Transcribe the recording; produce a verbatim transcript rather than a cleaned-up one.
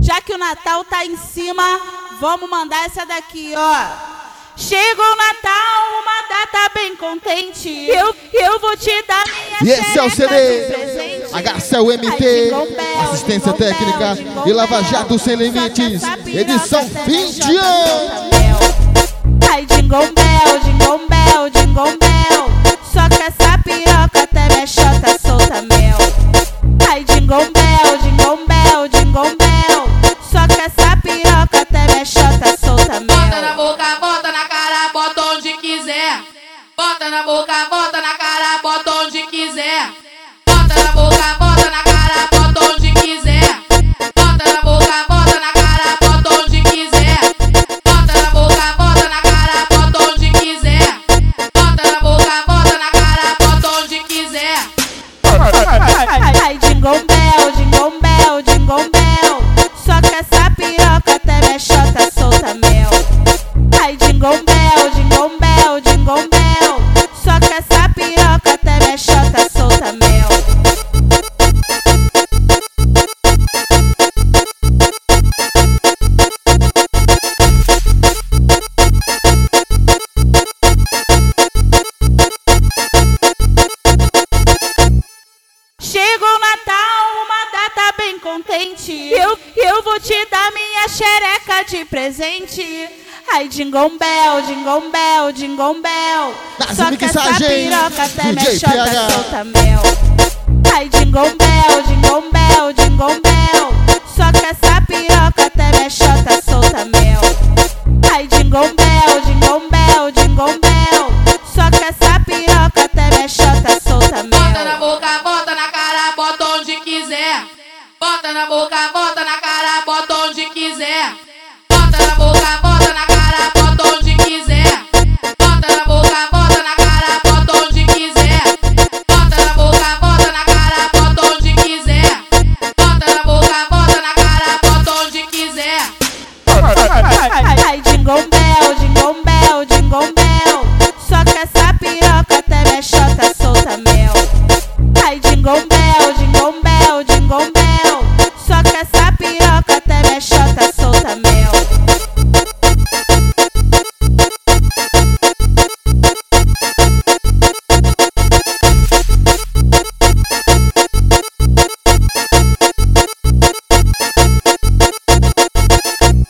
Já que o Natal tá em cima, vamos mandar essa daqui, ó. Chegou o Natal, uma data bem contente. Eu, eu vou te dar minha E esse é o C D presente. H C L M T, assistência técnica e Lava Jato sem limites, edição fim de ano. Ai, Jingle Bell, Jingle Bell, Jingle Bell. Só que essa piroca até minha xota solta mel. Ai, Jingle Bell, Jingle Bell, Jingle Bell. Só que essa piroca até minha xota solta mel. Bota na boca, bota na cara, bota onde quiser. Bota na boca, bota na cara, bota onde quiser. Bota na boca, bota na cara, bota onde quiser. Bota na boca, bota na cara, bota onde quiser. Bota na boca, bota na cara, bota onde quiser. Bota na boca, bota na cara, bota onde quiser. Ai, Jingle Bell, Jingle Bell, Jingle Bell. Só que essa piroca até minha xota solta mel. Ai, Jingle Bell, Jingle Bell, Jingle Bell. Só que essa piroca até minha xota solta mel. Chegou o Natal, uma data bem contente. Eu, eu vou te dar minha xereca de presente. Ai, Jingle Bell, Jingle Bell, Jingle Bell. Só que essa piroca até minha xota solta mel. Ai, Jingle Bell, Jingle Bell, Jingle Bell. Só que essa